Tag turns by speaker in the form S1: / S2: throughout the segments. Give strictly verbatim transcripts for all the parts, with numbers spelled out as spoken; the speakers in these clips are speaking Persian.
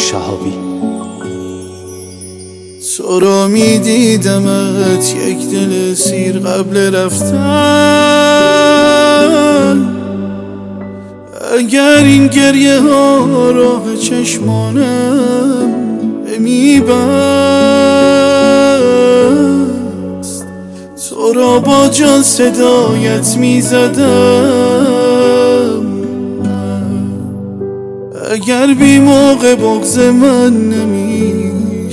S1: شهابی.
S2: تو رو می دیدمت یک دل سیر قبل رفتن، اگر این گریه ها راه چشمانم می بست، تو را با جان صدایت می زدم، اگر بی موقع بغض من نمی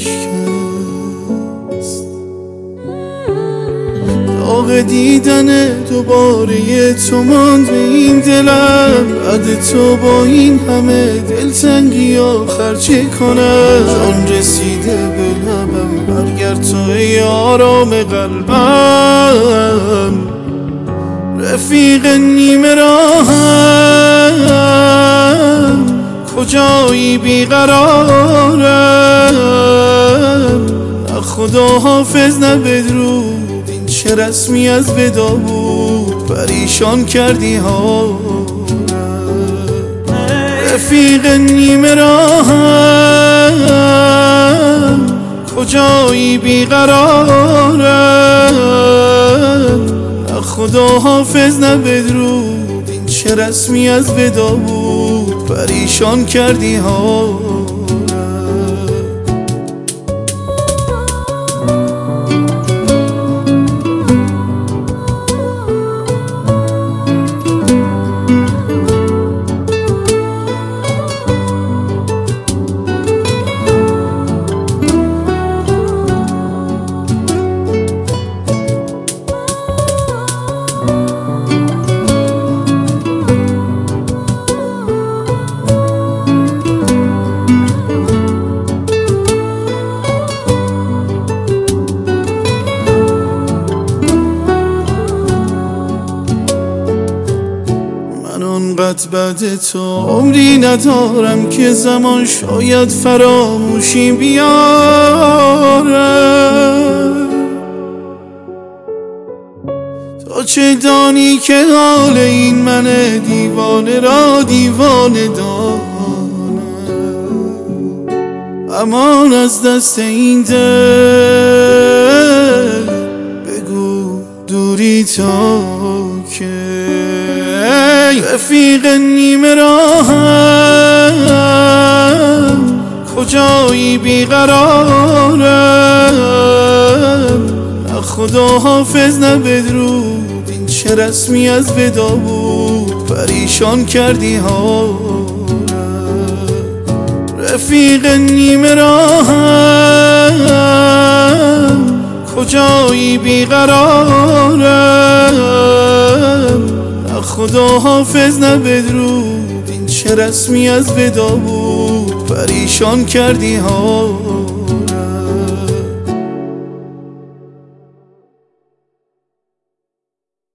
S2: شکست. داغ دیدن دوباره تو ماند به این دلم، بعد تو با این همه دلتنگی آخر چه کنم؟ جان رسیده به لبم، برگرد تو ای آرام قلبم، رفیق نیمه راهم، کجایی بیقرارم؟ نه خدا حافظ نه بدرود، این چه رسمی از ودا بود، پریشان کردی ها رفیق نیمه راهم، کجایی بیقرارم؟ نه خدا حافظ نه بدرود، این چه رسمی از ودا بود، پریشان کردی ها. آنقدر بعد تو عمری ندارم که زمان شاید فراموشی بیاره، تا چه دانی که حال این من دیوانه را دیوانه دانه. امان از دست این دل بگو دوری تا که رفیق نیمه راهم، کجایی بیقرارم؟ نه خدا حافظ نه بدرود، این چه رسمی از ودا بود، پریشان کردی ها رفیق نیمه راهم، کجایی بیقرارم؟ خدا حافظ نه بدرود، این چه رسمی از ودا بود، پریشان کردی ها.